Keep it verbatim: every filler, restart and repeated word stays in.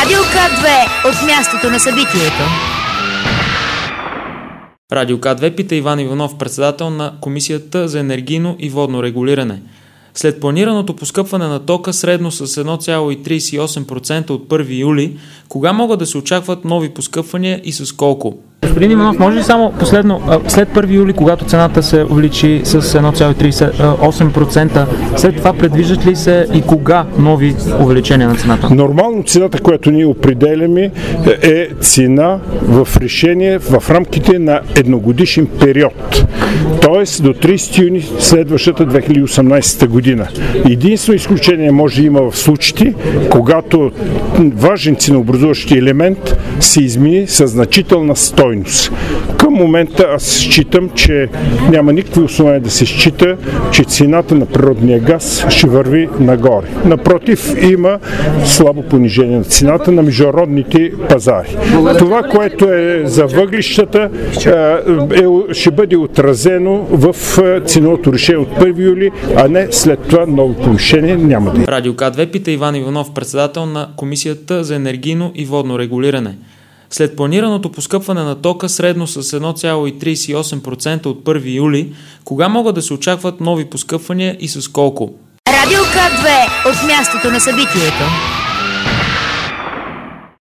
Радио К две от мястото на събитието. Радио К две пита Иван Иванов, председател на Комисията за енергийно и водно регулиране. След планираното поскъпване на тока средно с едно цяло тридесет и осем процента от първи юли, кога могат да се очакват нови поскъпвания и с колко? Господин Иванов, може ли само последно, след първи юли, когато цената се увеличи с едно цяло тридесет и осем процента, след това предвиждат ли се и кога нови увеличения на цената? Нормално цената, която ние определяме, е цена в решение в рамките на едногодишен период. Тоест до тридесети юни следващата две хиляди и осемнадесета година. Единствено изключение може да има в случаите, когато важен ценообразуващ елемент се измени със значителна стойност. Към момента аз считам, че няма никакви основания да се счита, че цената на природния газ ще върви нагоре. Напротив, има слабо понижение на цената на международните пазари. Това, което е за въглищата, е, ще бъде отразено в ценовото решение от първи юли, а не след това нови повишения няма да има. Радио К две пита Иван Иванов, председател на Комисията за енергийно и водно регулиране. След планираното поскъпване на тока средно с едно цяло тридесет и осем процента от първи юли, кога могат да се очакват нови поскъпвания и с колко? Радио К две от мястото на събитието.